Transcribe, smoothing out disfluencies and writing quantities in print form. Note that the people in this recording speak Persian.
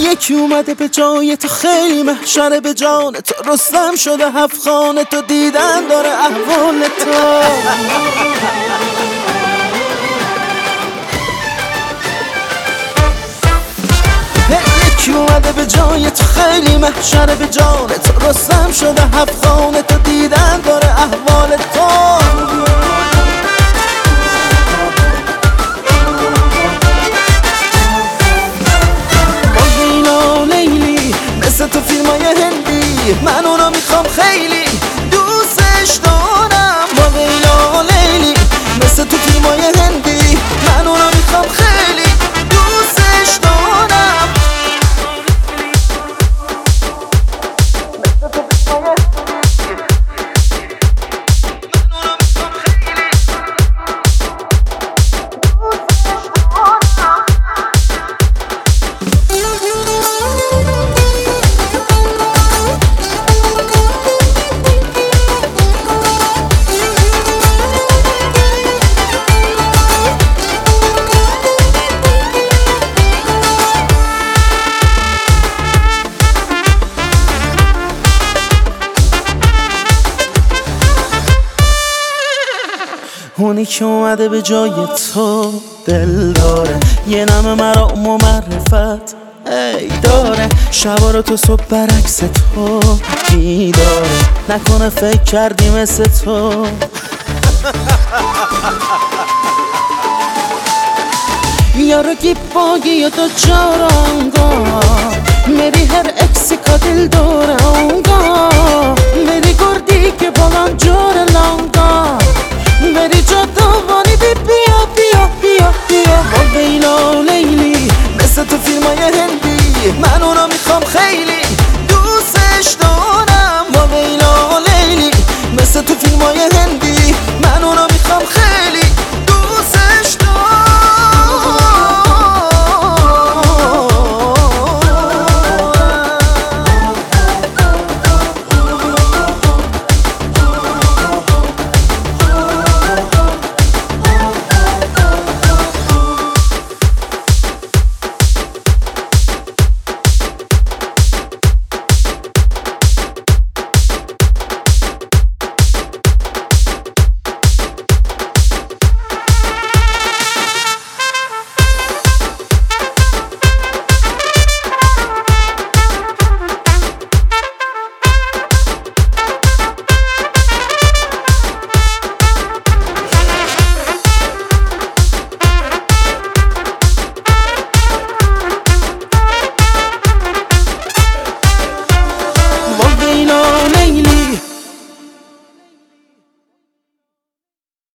یکی اومده به جای تو خیلی محشره به جان تو رستم شده 7 خانه تو دیدن داره احوال تو یکی اومده به جای تو خیلی محشره به جان تو رستم شده 7 خانه تو دیدن داره احوال تو تو فیلمای هندی من اونو میخوام خیلی دوستش دارم با لیلا لیلی مثل تو فیلمای هندی من اونو میخوام خیلی دوستش دارم اونی که اومده به جای تو دل داره یه نم مرام و معرفت ای داره شبا رو تو صبح برعکس تو بیداره نکنه فکر کردی مثل تو یارو گیباگی یا تو جارانگا میری هر اکسی که دل داره آنگا میری گردی که بالان جور لانگا